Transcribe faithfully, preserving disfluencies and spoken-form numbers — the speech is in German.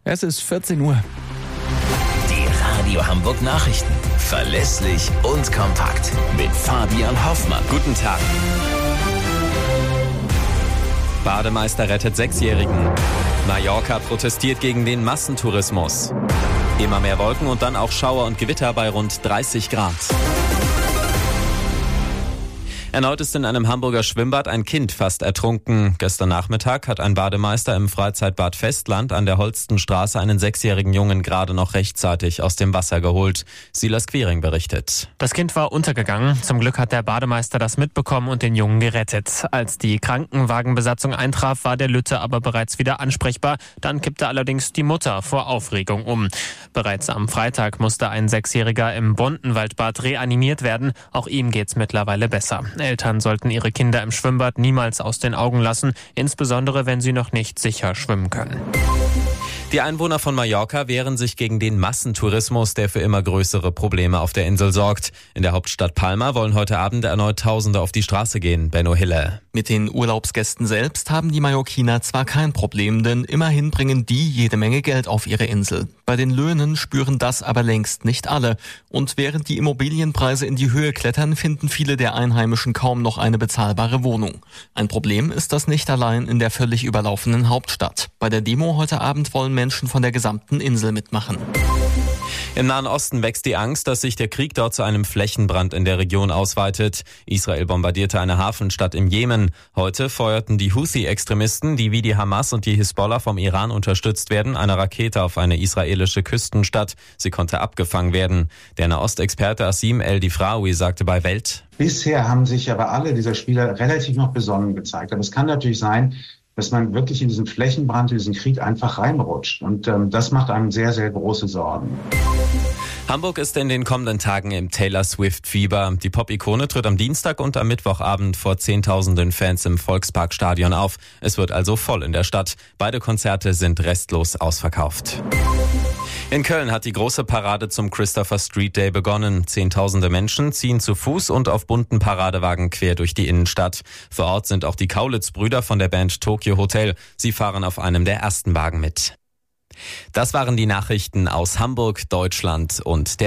Es ist vierzehn Uhr. Die Radio Hamburg Nachrichten. Verlässlich und kompakt. Mit Fabian Hoffmann. Guten Tag. Bademeister rettet Sechsjährigen. Mallorca protestiert gegen den Massentourismus. Immer mehr Wolken und dann auch Schauer und Gewitter bei rund dreißig Grad. Erneut ist in einem Hamburger Schwimmbad ein Kind fast ertrunken. Gestern Nachmittag hat ein Bademeister im Freizeitbad Festland an der Holstenstraße einen sechsjährigen Jungen gerade noch rechtzeitig aus dem Wasser geholt. Silas Quiring berichtet. Das Kind war untergegangen. Zum Glück hat der Bademeister das mitbekommen und den Jungen gerettet. Als die Krankenwagenbesatzung eintraf, war der Lütte aber bereits wieder ansprechbar. Dann kippte allerdings die Mutter vor Aufregung um. Bereits am Freitag musste ein Sechsjähriger im Bontenwaldbad reanimiert werden. Auch ihm geht's mittlerweile besser. Eltern sollten ihre Kinder im Schwimmbad niemals aus den Augen lassen, insbesondere wenn sie noch nicht sicher schwimmen können. Die Einwohner von Mallorca wehren sich gegen den Massentourismus, der für immer größere Probleme auf der Insel sorgt. In der Hauptstadt Palma wollen heute Abend erneut Tausende auf die Straße gehen. Benno Hille. Mit den Urlaubsgästen selbst haben die Mallorquiner zwar kein Problem, denn immerhin bringen die jede Menge Geld auf ihre Insel. Bei den Löhnen spüren das aber längst nicht alle. Und während die Immobilienpreise in die Höhe klettern, finden viele der Einheimischen kaum noch eine bezahlbare Wohnung. Ein Problem ist das nicht allein in der völlig überlaufenen Hauptstadt. Bei der Demo heute Abend wollen Menschen von der gesamten Insel mitmachen. Im Nahen Osten wächst die Angst, dass sich der Krieg dort zu einem Flächenbrand in der Region ausweitet. Israel bombardierte eine Hafenstadt im Jemen. Heute feuerten die Houthi-Extremisten, die wie die Hamas und die Hisbollah vom Iran unterstützt werden, eine Rakete auf eine israelische Küstenstadt. Sie konnte abgefangen werden. Der Nahostexperte Asim El-Difraoui sagte bei Welt: Bisher haben sich aber alle dieser Spieler relativ noch besonnen gezeigt. Aber es kann natürlich sein, dass man wirklich in diesen Flächenbrand, in diesen Krieg einfach reinrutscht. Und ähm, das macht einem sehr, sehr große Sorgen. Hamburg ist in den kommenden Tagen im Taylor Swift-Fieber. Die Pop-Ikone tritt am Dienstag und am Mittwochabend vor Zehntausenden Fans im Volksparkstadion auf. Es wird also voll in der Stadt. Beide Konzerte sind restlos ausverkauft. In Köln hat die große Parade zum Christopher Street Day begonnen. Zehntausende Menschen ziehen zu Fuß und auf bunten Paradewagen quer durch die Innenstadt. Vor Ort sind auch die Kaulitz-Brüder von der Band Tokyo Hotel. Sie fahren auf einem der ersten Wagen mit. Das waren die Nachrichten aus Hamburg, Deutschland und der